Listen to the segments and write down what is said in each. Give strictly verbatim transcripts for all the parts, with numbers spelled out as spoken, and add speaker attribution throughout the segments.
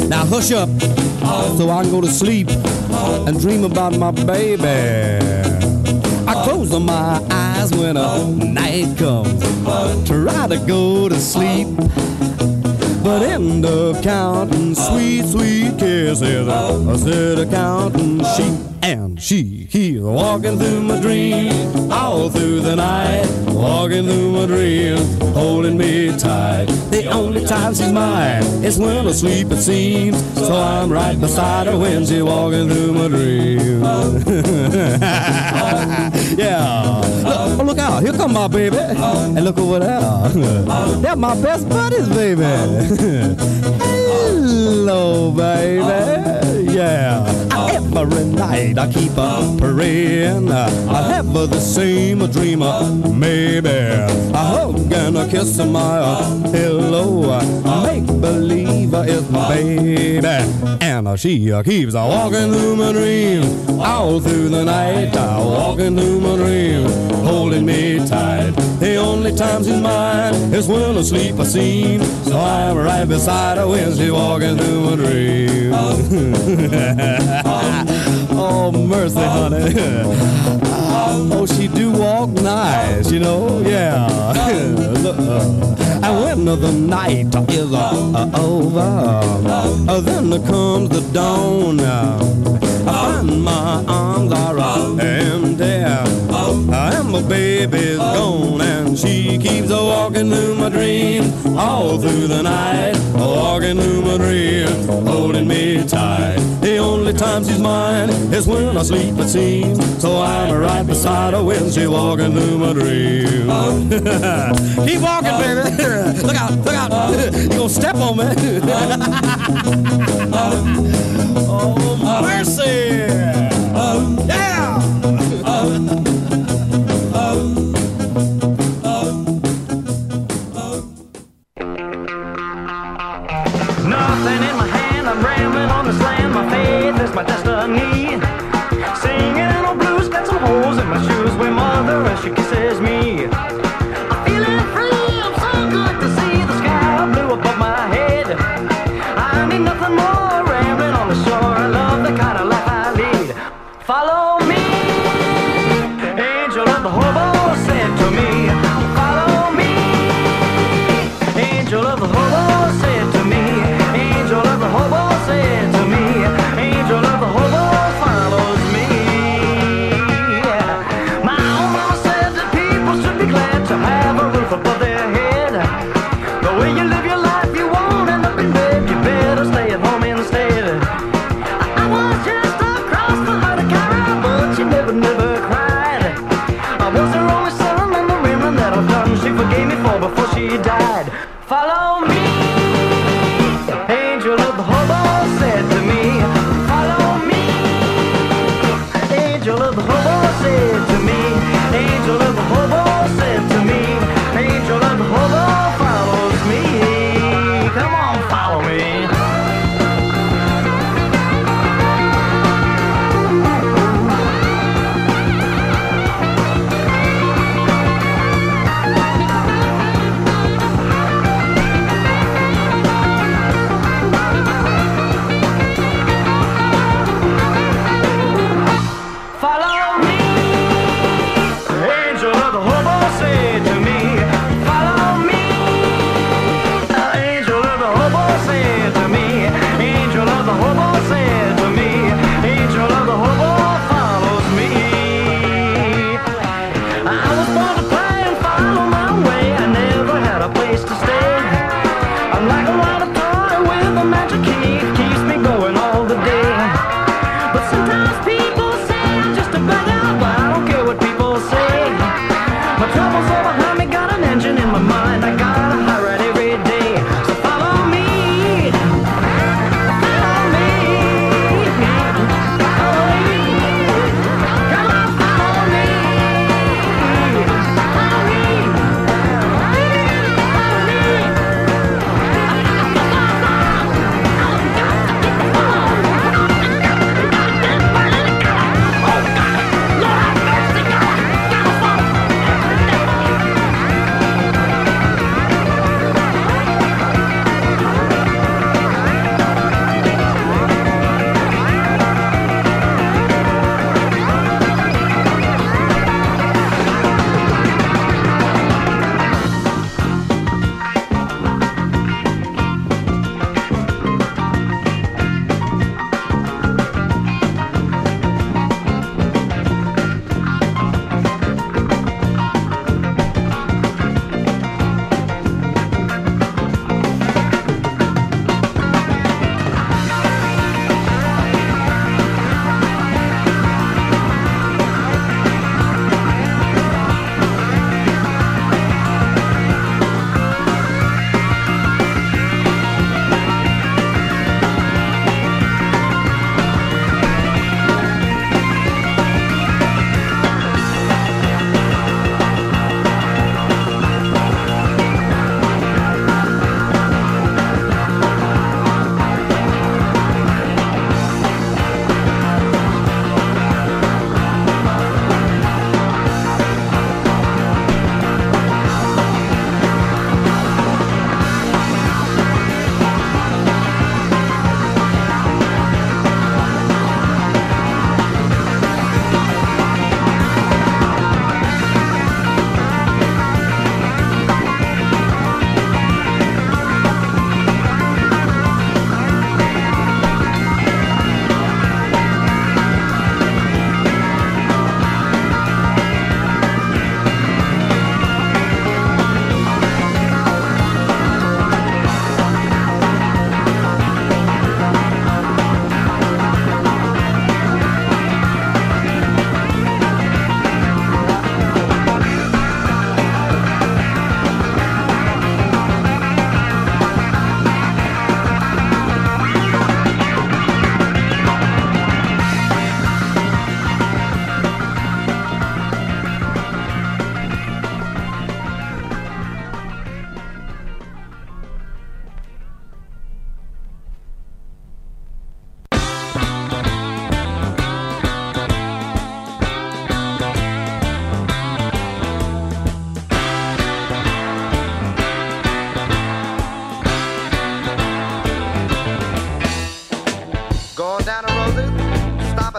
Speaker 1: Now hush up so I can go to sleep and dream about my baby. I close my eyes when a night comes, try to go to sleep, but end up counting sweet, sweet kisses. I said counting sheep, and she keeps walking through my dream all through the night, walking through my dream, holding me tight. The only time she's mine is when I sleep, it seems, so I'm right beside her when she's walking through my dream. Yeah, look, look out, here come my baby, and look over there, they're my best buddies, baby. Hello, baby, yeah. Every night I keep on praying I'll have the same dream, maybe a hug and a kiss of my hello, make believe it's my baby, and she keeps walking through my dream all through the night, walking through my dream, holding me tight. The only time she's mine is when I sleep, I seem, so I'm right beside her when she's walking through my dream. Oh, mercy, honey. Oh, she do walk nice, you know, yeah. And when the night is uh, over, uh, then comes the dawn. I find my arms are empty, and my baby's gone, and she keeps a walking through my dream all through the night, walking through my dream, holding me tight. The only time she's mine is when I sleep, it seems, so I'm right beside her when she's walking through my dream. Keep walking, baby. Look out, look out. You gonna step on me. Oh, mercy. Yeah.
Speaker 2: Nothing in my hand, I'm rambling on this land. My faith is my destiny. Singing in old blues, got some holes in my shoes where mother as she kisses me. I'm feeling free, I'm so good to see the sky blue above my head. I need nothing more, rambling on the shore. I love the kind of life I lead. Follow me, angel of the hobo said to me. Follow me, angel of the hobo said to me. Angel of the hobo said to me. Angel of the hobo follows me. My own mama said that people should be glad to have a roof above their head. The way you live your life, you won't end up in bed. You better stay at home instead. I, I was just across the heart of Cara, but she never, never cried. I was her only son, and the women that I've done, she forgave me for before she died. Follow me.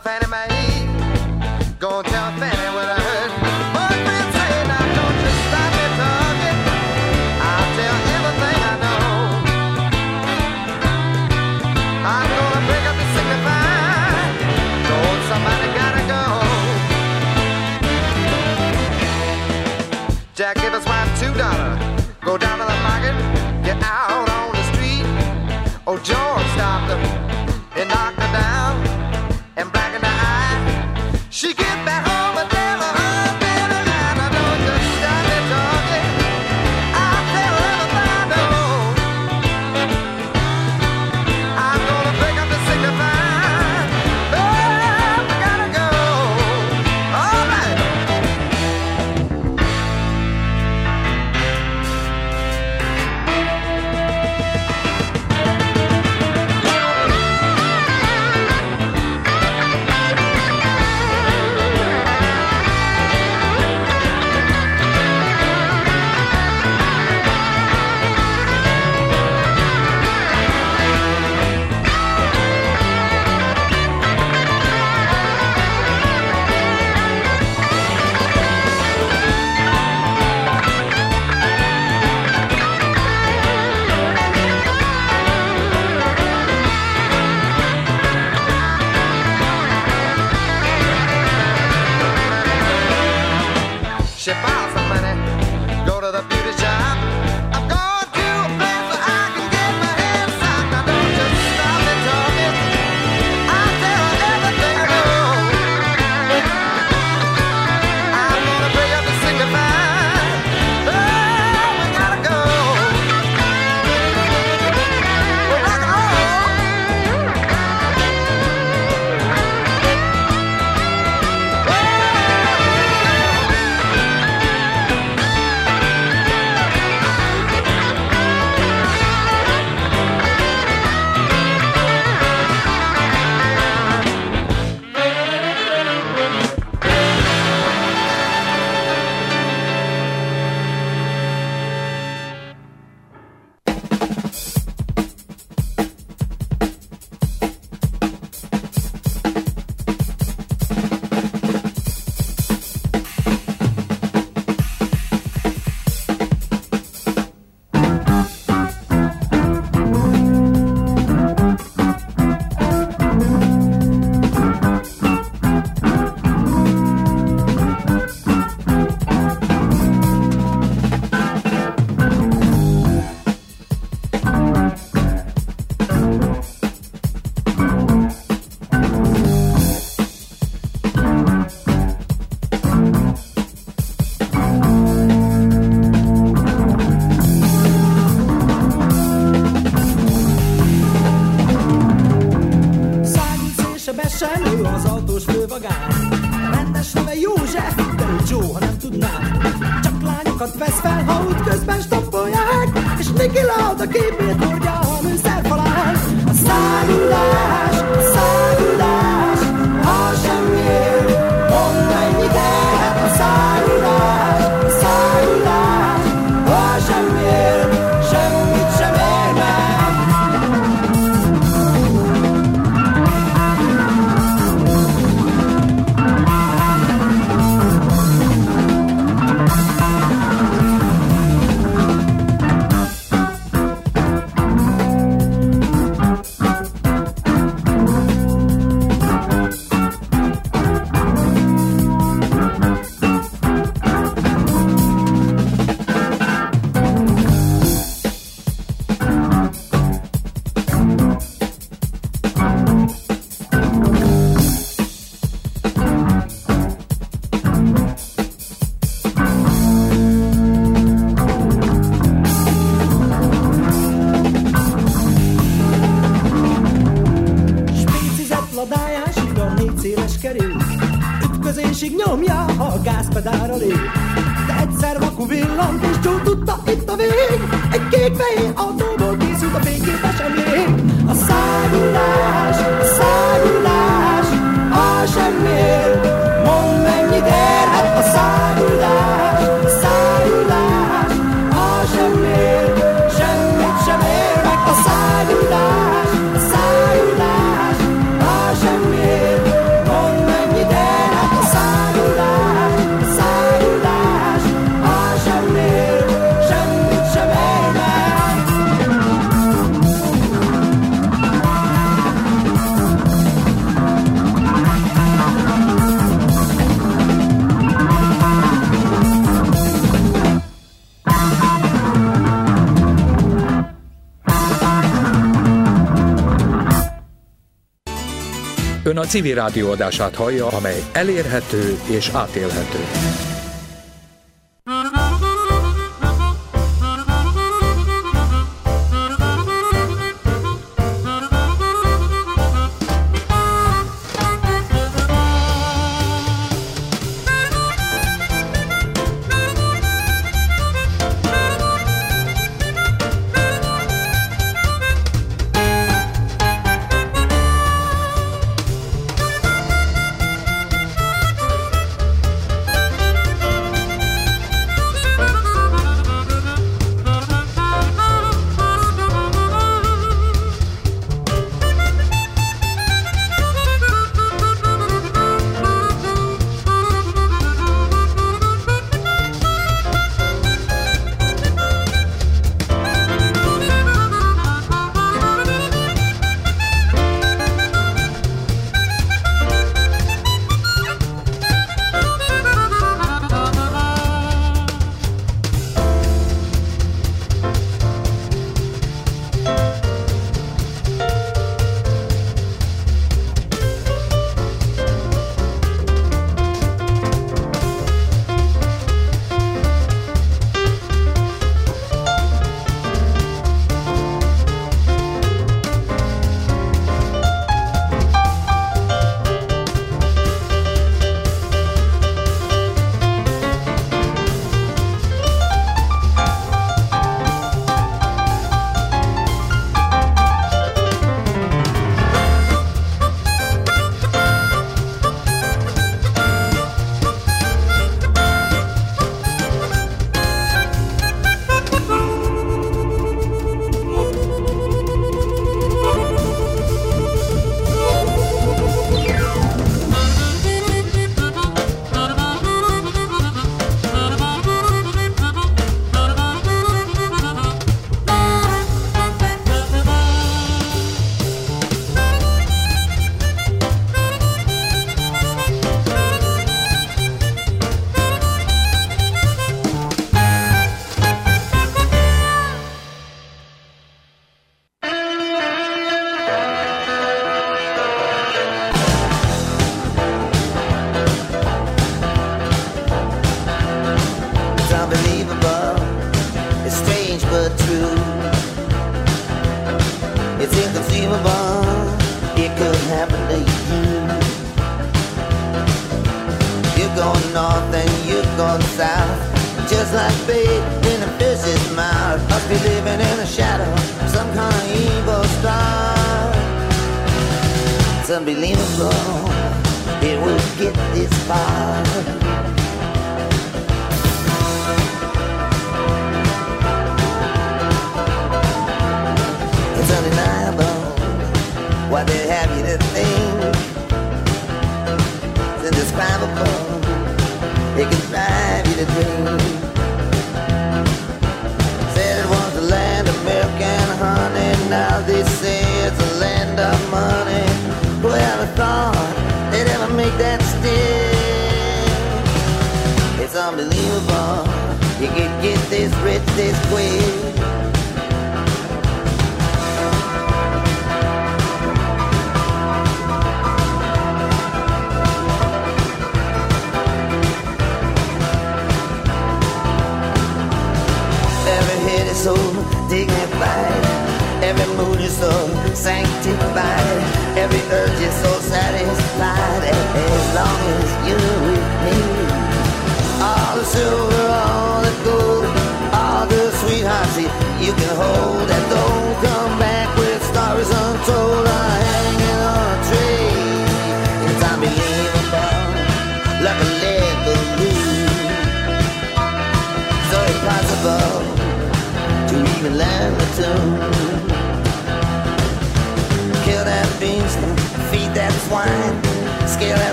Speaker 3: Fannie Mae. Go tell Fannie what I heard. Boyfriend say, now don't you stop me talking. I'll tell everything I know. I'm gonna break up the signify. Told somebody gotta go. Jack gave his wife two dollars. Go down to the market, get out on the street. Oh, George stopped her and knocked her down and black in the eye. She get back home and tell her husband and I don't just stop me talking. I'll tell everything I know. I'm gonna break up the signify. Oh, we gotta go. All right. She borrows some money, go to the beauty shop. I'm going to a place where I can get my hair socked. Now don't just stop me talking. I'll tell her everything I know. I'm gonna break up the signify. Oh, we gotta go. Well, rock and roll.
Speaker 4: Sem ő az autós fővagán. Rendes neve József, de ő Joe, ha nem tudnám. Csak lányokat vesz fel, ha útközben stoppolják, és Niki Lauda képét hordja a műszerfalán. A száguldás, száguldás, ha semmiért, mondd mennyit érhet a száguldás, száguldás, ha semmiért, semmit sem ér meg. Ütközésig nyomja, ha a gázpedálra lép. De egyszer vaku villant, és Joe tudta, itt a vég. Egy kék-fehér autóból készült a fényképes emlék. A száguldás, a száguldás, ha semmiért, mondd mennyit érhet a száguldás, a száguldás, ha semmiért, semmit sem ér meg a száguldás, a száguldás, ha semmiért,
Speaker 5: Ön a civil rádió adását hallja, amely elérhető és átélhető.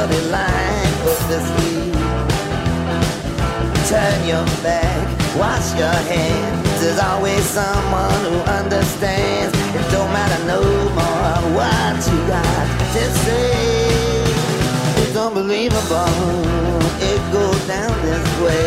Speaker 6: bloody line of the sleep. Turn your back, wash your hands. There's always someone who understands. It don't matter no more what you got to say. It's unbelievable, it goes down this way.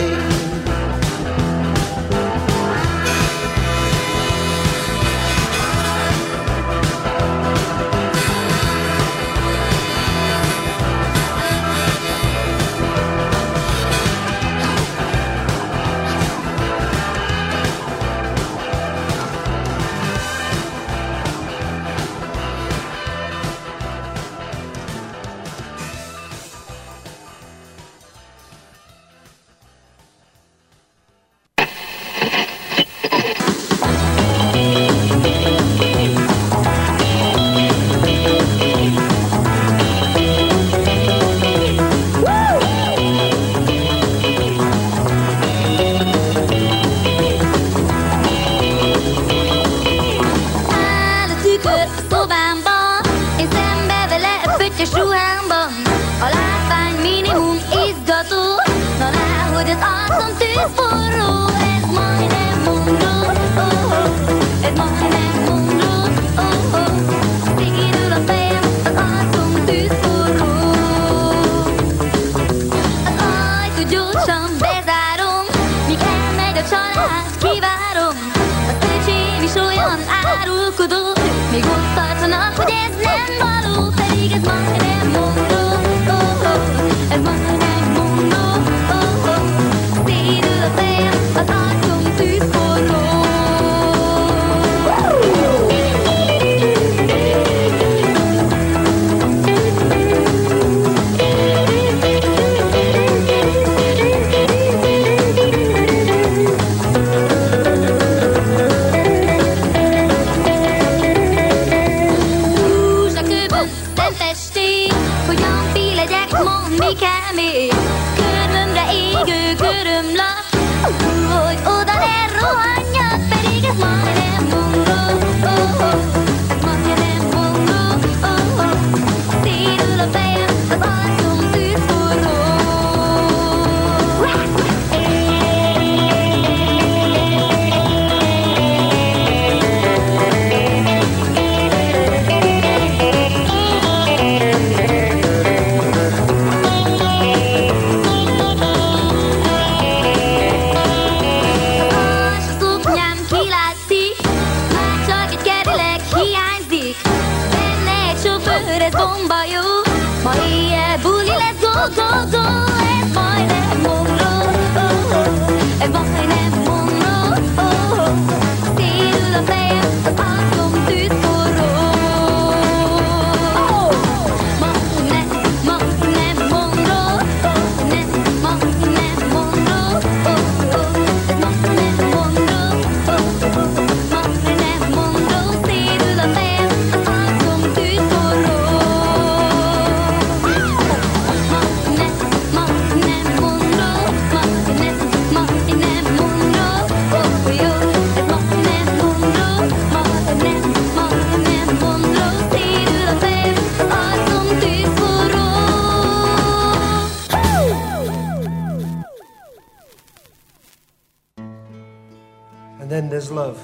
Speaker 7: And then there's love.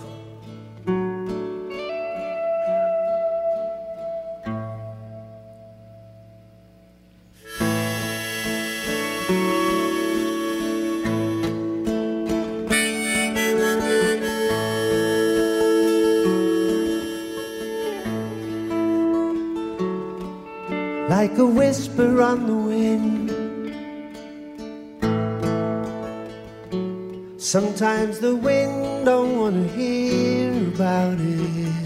Speaker 4: Like a whisper on the wind. Sometimes the wind don't want to hear about it.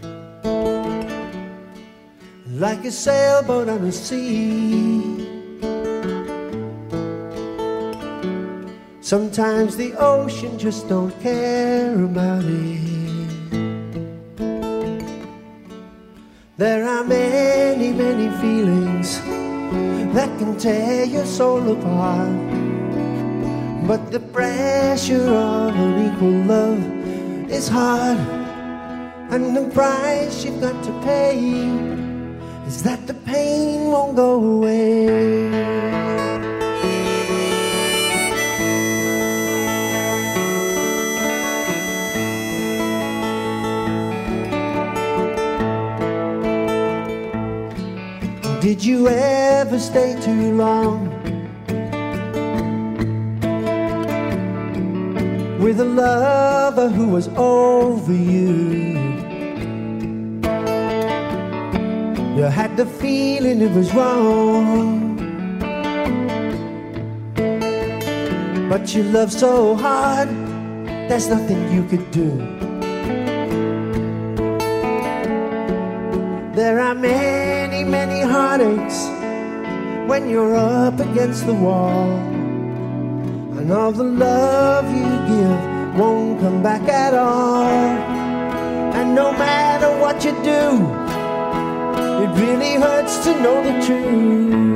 Speaker 4: Like a sailboat on the sea. Sometimes the ocean just don't care about it. There are many, many feelings that can tear your soul apart. But the pressure of unequal love is hard. And the price you've got to pay is that the pain won't go away. Did you ever stay too long with a lover who was over you? You had the feeling it was wrong, but you loved so hard, there's nothing you could do. There are many, many heartaches when you're up against the wall, and all the love you give won't come back at all. And no matter what you do, it really hurts to know the truth.